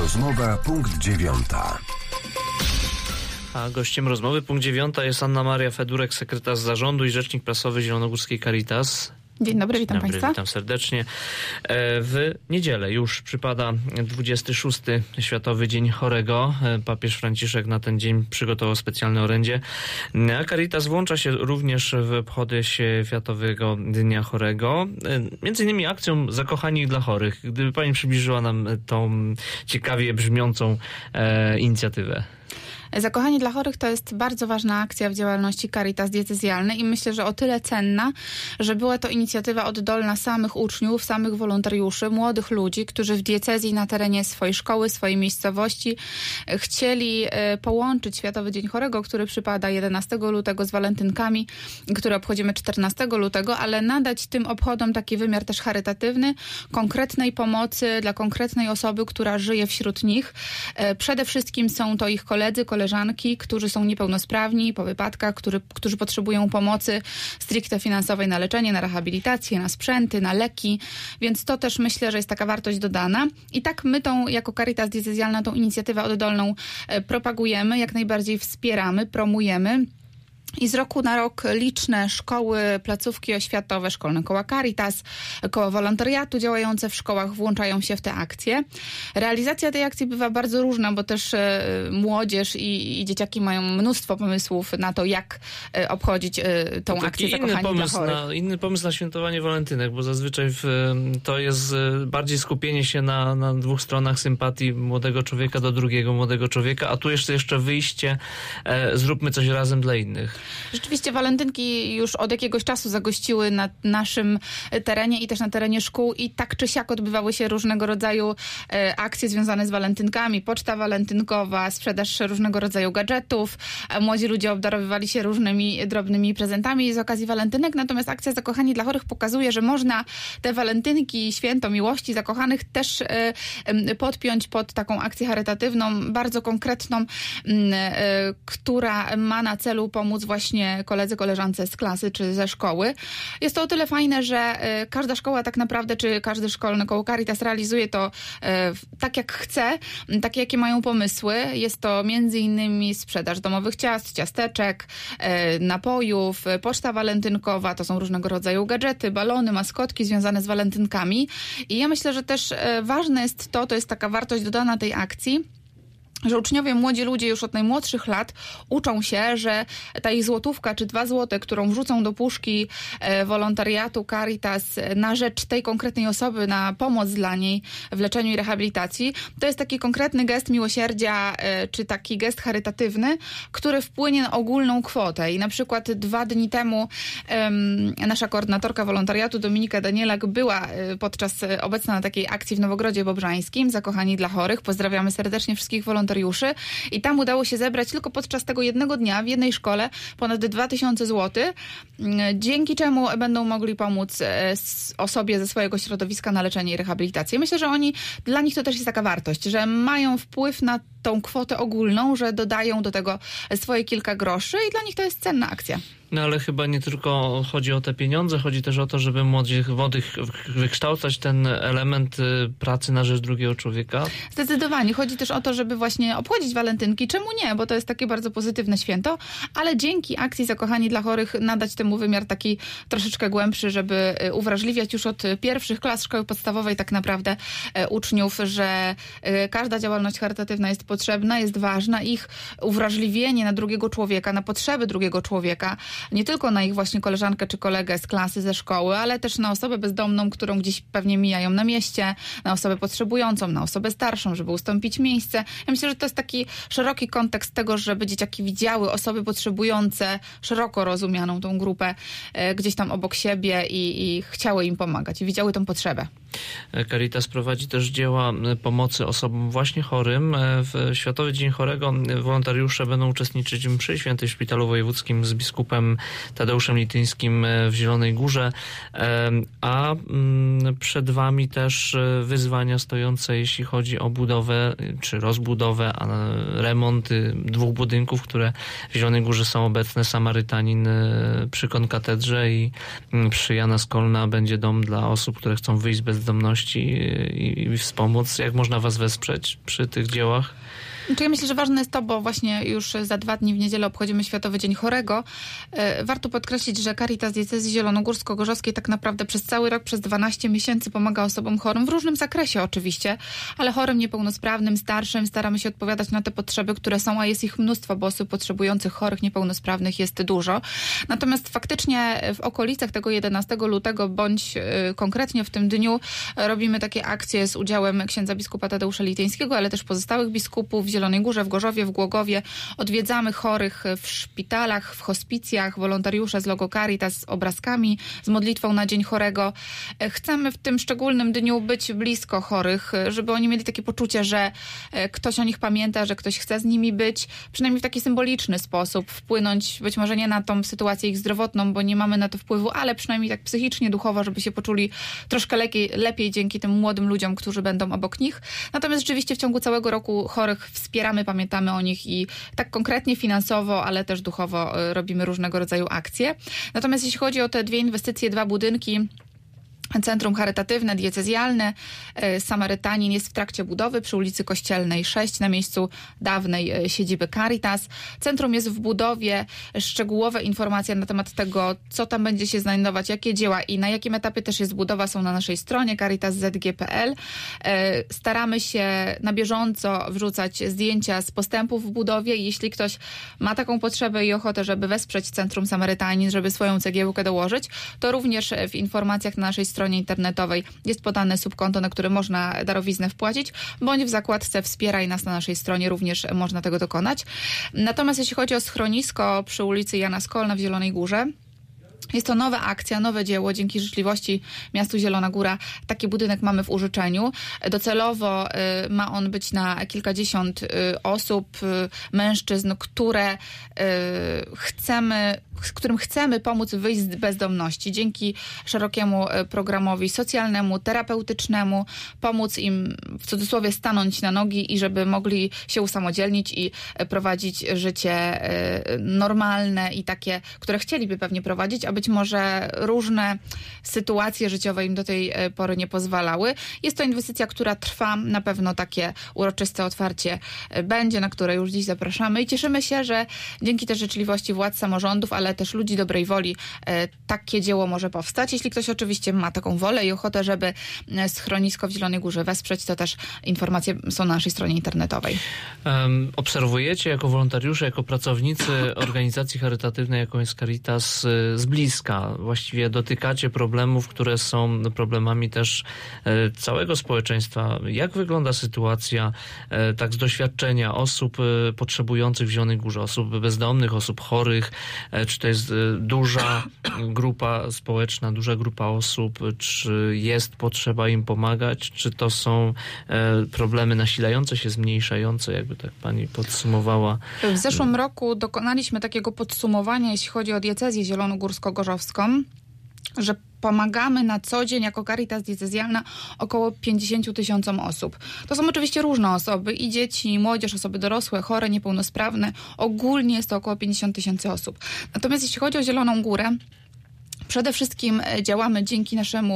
Rozmowa punkt 9. A gościem rozmowy punkt 9 jest Anna Maria Fedurek, sekretarz zarządu i rzecznik prasowy Zielonogórskiej Caritas. Dzień dobry, witam Państwa. Witam serdecznie. W niedzielę już przypada 26. Światowy Dzień Chorego. Papież Franciszek na ten dzień przygotował specjalne orędzie. A Caritas włącza się również w obchody Światowego Dnia Chorego. Między innymi akcją Zakochani dla chorych. Gdyby Pani przybliżyła nam tą ciekawie brzmiącą inicjatywę. Zakochani dla chorych to jest bardzo ważna akcja w działalności Caritas diecezjalnej i myślę, że o tyle cenna, że była to inicjatywa oddolna samych uczniów, samych wolontariuszy, młodych ludzi, którzy w diecezji na terenie swojej szkoły, swojej miejscowości chcieli połączyć Światowy Dzień Chorego, który przypada 11 lutego z walentynkami, które obchodzimy 14 lutego, ale nadać tym obchodom taki wymiar też charytatywny, konkretnej pomocy dla konkretnej osoby, która żyje wśród nich. Przede wszystkim są to ich koledzy, koleżanki, którzy są niepełnosprawni po wypadkach, którzy potrzebują pomocy stricte finansowej na leczenie, na rehabilitację, na sprzęty, na leki, więc to też myślę, że jest taka wartość dodana. I tak my jako Caritas diecezjalna tą inicjatywę oddolną propagujemy, jak najbardziej wspieramy, promujemy. I z roku na rok liczne szkoły, placówki oświatowe, szkolne koła Caritas, koła wolontariatu działające w szkołach włączają się w te akcje. Realizacja tej akcji bywa bardzo różna, bo też młodzież i dzieciaki mają mnóstwo pomysłów na to, jak obchodzić tą akcję Zakochani dla chorych. Inny pomysł na świętowanie walentynek, bo zazwyczaj to jest bardziej skupienie się na dwóch stronach sympatii młodego człowieka do drugiego młodego człowieka, a tu jeszcze wyjście, zróbmy coś razem dla innych. Rzeczywiście walentynki już od jakiegoś czasu zagościły na naszym terenie i też na terenie szkół i tak czy siak odbywały się różnego rodzaju akcje związane z walentynkami. Poczta walentynkowa, sprzedaż różnego rodzaju gadżetów. Młodzi ludzie obdarowywali się różnymi drobnymi prezentami z okazji walentynek. Natomiast akcja Zakochani dla chorych pokazuje, że można te walentynki, święto miłości zakochanych też podpiąć pod taką akcję charytatywną, bardzo konkretną, która ma na celu pomóc właśnie koledze, koleżance z klasy czy ze szkoły. Jest to o tyle fajne, że każda szkoła tak naprawdę, czy każde szkolne koło Caritas realizuje to tak jak chce, takie jakie mają pomysły. Jest to między innymi sprzedaż domowych ciast, ciasteczek, napojów, poczta walentynkowa, to są różnego rodzaju gadżety, balony, maskotki związane z walentynkami. I ja myślę, że też ważne jest to jest taka wartość dodana tej akcji, że uczniowie, młodzi ludzie już od najmłodszych lat uczą się, że ta ich złotówka czy 2 złote, którą wrzucą do puszki wolontariatu Caritas na rzecz tej konkretnej osoby, na pomoc dla niej w leczeniu i rehabilitacji, to jest taki konkretny gest miłosierdzia czy taki gest charytatywny, który wpłynie na ogólną kwotę. I na przykład 2 dni temu nasza koordynatorka wolontariatu Dominika Danielak była obecna na takiej akcji w Nowogrodzie Bobrzańskim, Zakochani dla chorych. Pozdrawiamy serdecznie wszystkich wolontariuszy. I tam udało się zebrać tylko podczas tego jednego dnia w jednej szkole ponad 2000 zł, dzięki czemu będą mogli pomóc osobie ze swojego środowiska na leczenie i rehabilitację. Myślę, że dla nich to też jest taka wartość, że mają wpływ na tą kwotę ogólną, że dodają do tego swoje kilka groszy i dla nich to jest cenna akcja. No ale chyba nie tylko chodzi o te pieniądze, chodzi też o to, żeby młodych wykształcać ten element pracy na rzecz drugiego człowieka. Zdecydowanie. Chodzi też o to, żeby właśnie obchodzić walentynki. Czemu nie? Bo to jest takie bardzo pozytywne święto, ale dzięki akcji Zakochani dla chorych nadać temu wymiar taki troszeczkę głębszy, żeby uwrażliwiać już od pierwszych klas szkoły podstawowej tak naprawdę uczniów, że każda działalność charytatywna jest potrzebna, jest ważna. Ich uwrażliwienie na drugiego człowieka, na potrzeby drugiego człowieka, nie tylko na ich właśnie koleżankę czy kolegę z klasy, ze szkoły, ale też na osobę bezdomną, którą gdzieś pewnie mijają na mieście, na osobę potrzebującą, na osobę starszą, żeby ustąpić miejsce. Ja myślę, że to jest taki szeroki kontekst tego, żeby dzieciaki widziały osoby potrzebujące, szeroko rozumianą tą grupę gdzieś tam obok siebie i chciały im pomagać i widziały tą potrzebę. Caritas prowadzi też dzieła pomocy osobom właśnie chorym. W Światowy Dzień Chorego wolontariusze będą uczestniczyć w mszy świętej w Szpitalu Wojewódzkim z biskupem Tadeuszem Lityńskim w Zielonej Górze, a przed wami też wyzwania stojące, jeśli chodzi o budowę czy rozbudowę, a remont 2 budynków, które w Zielonej Górze są obecne. Samarytanin przy konkatedrze i przy Jana Skolna będzie dom dla osób, które chcą wyjść z bezdomności i wspomóc. Jak można was wesprzeć przy tych dziełach? Ja myślę, że ważne jest to, bo właśnie już za 2 dni w niedzielę obchodzimy Światowy Dzień Chorego. Warto podkreślić, że Caritas Diecezji Zielonogórsko-Gorzowskiej tak naprawdę przez cały rok, przez 12 miesięcy pomaga osobom chorym w różnym zakresie oczywiście, ale chorym, niepełnosprawnym, starszym. Staramy się odpowiadać na te potrzeby, które są, a jest ich mnóstwo, bo osób potrzebujących chorych, niepełnosprawnych jest dużo. Natomiast faktycznie w okolicach tego 11 lutego, bądź konkretnie w tym dniu robimy takie akcje z udziałem księdza biskupa Tadeusza Lityńskiego, ale też pozostałych biskupów w Zielonej Górze, w Gorzowie, w Głogowie. Odwiedzamy chorych w szpitalach, w hospicjach, wolontariusze z logo Caritas z obrazkami, z modlitwą na Dzień Chorego. Chcemy w tym szczególnym dniu być blisko chorych, żeby oni mieli takie poczucie, że ktoś o nich pamięta, że ktoś chce z nimi być, przynajmniej w taki symboliczny sposób, wpłynąć być może nie na tą sytuację ich zdrowotną, bo nie mamy na to wpływu, ale przynajmniej tak psychicznie, duchowo, żeby się poczuli troszkę lepiej dzięki tym młodym ludziom, którzy będą obok nich. Natomiast rzeczywiście w ciągu całego roku chorych wspieramy, pamiętamy o nich i tak konkretnie finansowo, ale też duchowo robimy różnego rodzaju akcje. Natomiast jeśli chodzi o te 2 inwestycje, 2 budynki, Centrum Charytatywne, diecezjalne Samarytanin jest w trakcie budowy przy ulicy Kościelnej 6 na miejscu dawnej siedziby Caritas. Centrum jest w budowie. Szczegółowe informacje na temat tego, co tam będzie się znajdować, jakie dzieła i na jakim etapie też jest budowa, są na naszej stronie caritas.zg.pl. Staramy się na bieżąco wrzucać zdjęcia z postępów w budowie. Jeśli ktoś ma taką potrzebę i ochotę, żeby wesprzeć Centrum Samarytanin, żeby swoją cegiełkę dołożyć, to również w informacjach na naszej stronie internetowej jest podane subkonto, na które można darowiznę wpłacić, bądź w zakładce Wspieraj nas na naszej stronie również można tego dokonać. Natomiast jeśli chodzi o schronisko przy ulicy Jana Skolna w Zielonej Górze, jest to nowa akcja, nowe dzieło. Dzięki życzliwości miastu Zielona Góra taki budynek mamy w użyczeniu. Docelowo ma on być na kilkadziesiąt osób, mężczyzn, którym chcemy pomóc wyjść z bezdomności. Dzięki szerokiemu programowi socjalnemu, terapeutycznemu, pomóc im w cudzysłowie stanąć na nogi i żeby mogli się usamodzielnić i prowadzić życie normalne i takie, które chcieliby pewnie prowadzić, a być może różne sytuacje życiowe im do tej pory nie pozwalały. Jest to inwestycja, która trwa. Na pewno takie uroczyste otwarcie będzie, na które już dziś zapraszamy i cieszymy się, że dzięki też życzliwości władz samorządów, ale też ludzi dobrej woli takie dzieło może powstać. Jeśli ktoś oczywiście ma taką wolę i ochotę, żeby schronisko w Zielonej Górze wesprzeć, to też informacje są na naszej stronie internetowej. Obserwujecie jako wolontariusze, jako pracownicy organizacji charytatywnej, jaką jest Caritas, z bliska. Właściwie dotykacie problemów, które są problemami też całego społeczeństwa. Jak wygląda sytuacja tak z doświadczenia osób potrzebujących w Zielonej Górze, osób bezdomnych, osób chorych? Czy to jest duża grupa społeczna, duża grupa osób? Czy jest potrzeba im pomagać? Czy to są problemy nasilające się, zmniejszające? Jakby tak pani podsumowała. W zeszłym roku dokonaliśmy takiego podsumowania, jeśli chodzi o diecezję zielonogórsko-gorzowską, że pomagamy na co dzień jako Caritas diecezjalna około 50 000 osób. To są oczywiście różne osoby, i dzieci, i młodzież, osoby dorosłe, chore, niepełnosprawne. Ogólnie jest to około 50 000 osób. Natomiast jeśli chodzi o Zieloną Górę, przede wszystkim działamy dzięki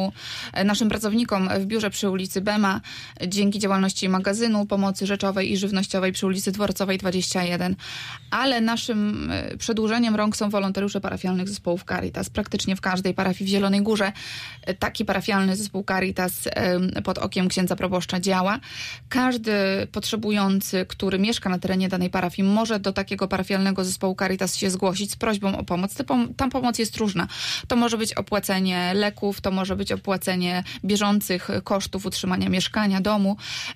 naszym pracownikom w biurze przy ulicy Bema, dzięki działalności magazynu pomocy rzeczowej i żywnościowej przy ulicy Dworcowej 21, ale naszym przedłużeniem rąk są wolontariusze parafialnych zespołów Caritas. Praktycznie w każdej parafii w Zielonej Górze taki parafialny zespół Caritas pod okiem księdza proboszcza działa. Każdy potrzebujący, który mieszka na terenie danej parafii, może do takiego parafialnego zespołu Caritas się zgłosić z prośbą o pomoc. Tam pomoc jest różna. To może być opłacenie leków, to może być opłacenie bieżących kosztów utrzymania mieszkania, domu.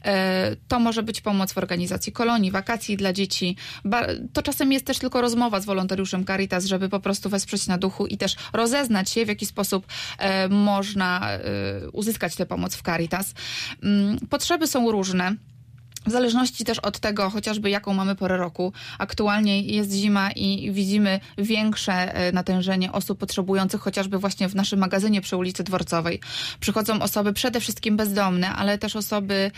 To może być pomoc w organizacji kolonii, wakacji dla dzieci. To czasem jest też tylko rozmowa z wolontariuszem Caritas, żeby po prostu wesprzeć na duchu i też rozeznać się, w jaki sposób można uzyskać tę pomoc w Caritas. Potrzeby są różne. W zależności też od tego, chociażby jaką mamy porę roku. Aktualnie jest zima i widzimy większe natężenie osób potrzebujących chociażby właśnie w naszym magazynie przy ulicy Dworcowej. Przychodzą osoby przede wszystkim bezdomne, ale też osoby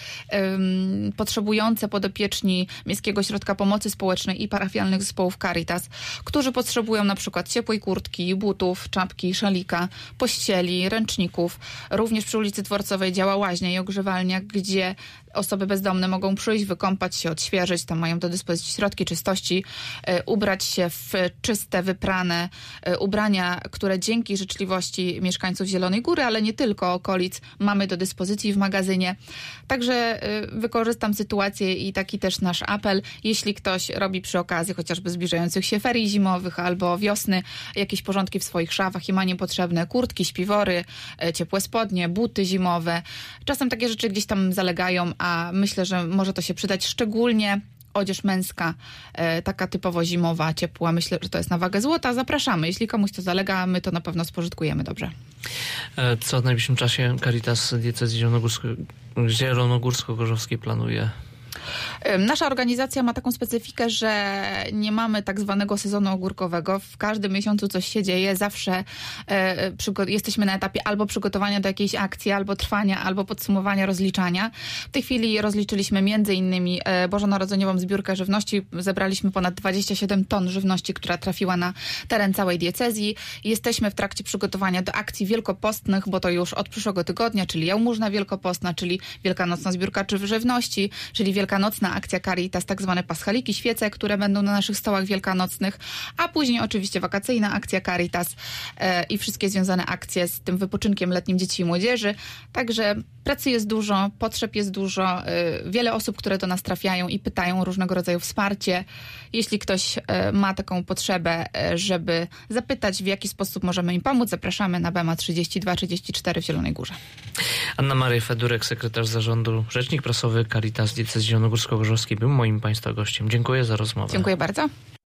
potrzebujące podopieczni Miejskiego Ośrodka Pomocy Społecznej i parafialnych zespołów Caritas, którzy potrzebują na przykład ciepłej kurtki, butów, czapki, szalika, pościeli, ręczników. Również przy ulicy Dworcowej działa łaźnia i ogrzewalnia, gdzie osoby bezdomne mogą przyjść, wykąpać się, odświeżyć, tam mają do dyspozycji środki czystości, ubrać się w czyste, wyprane ubrania, które dzięki życzliwości mieszkańców Zielonej Góry, ale nie tylko okolic, mamy do dyspozycji w magazynie. Także wykorzystam sytuację i taki też nasz apel, jeśli ktoś robi przy okazji chociażby zbliżających się ferii zimowych albo wiosny jakieś porządki w swoich szafach i ma niepotrzebne kurtki, śpiwory, ciepłe spodnie, buty zimowe. Czasem takie rzeczy gdzieś tam zalegają, a myślę, że może to się przydać szczególnie odzież męska, taka typowo zimowa, ciepła. Myślę, że to jest na wagę złota. Zapraszamy. Jeśli komuś to zalega, my to na pewno spożytkujemy dobrze. Co w najbliższym czasie Caritas Diecezji Zielonogórsko-Gorzowskiej planuje? Nasza organizacja ma taką specyfikę, że nie mamy tak zwanego sezonu ogórkowego. W każdym miesiącu coś się dzieje. Zawsze jesteśmy na etapie albo przygotowania do jakiejś akcji, albo trwania, albo podsumowania, rozliczania. W tej chwili rozliczyliśmy m.in. bożonarodzeniową zbiórkę żywności. Zebraliśmy ponad 27 ton żywności, która trafiła na teren całej diecezji. Jesteśmy w trakcie przygotowania do akcji wielkopostnych, bo to już od przyszłego tygodnia, czyli jałmużna wielkopostna, czyli wielkanocna zbiórka żywności, czyli wielkanocna akcja Caritas, tak zwane paschaliki, świece, które będą na naszych stołach wielkanocnych, a później oczywiście wakacyjna akcja Caritas i wszystkie związane akcje z tym wypoczynkiem letnim dzieci i młodzieży. Także pracy jest dużo, potrzeb jest dużo, wiele osób, które do nas trafiają i pytają o różnego rodzaju wsparcie. Jeśli ktoś ma taką potrzebę, żeby zapytać, w jaki sposób możemy im pomóc, zapraszamy na BEMA 3234 w Zielonej Górze. Anna Maria Fedurek, sekretarz zarządu, rzecznik prasowy Caritas Diecezji Zielonogórsko-Gorzowskiej był moim Państwa gościem. Dziękuję za rozmowę. Dziękuję bardzo.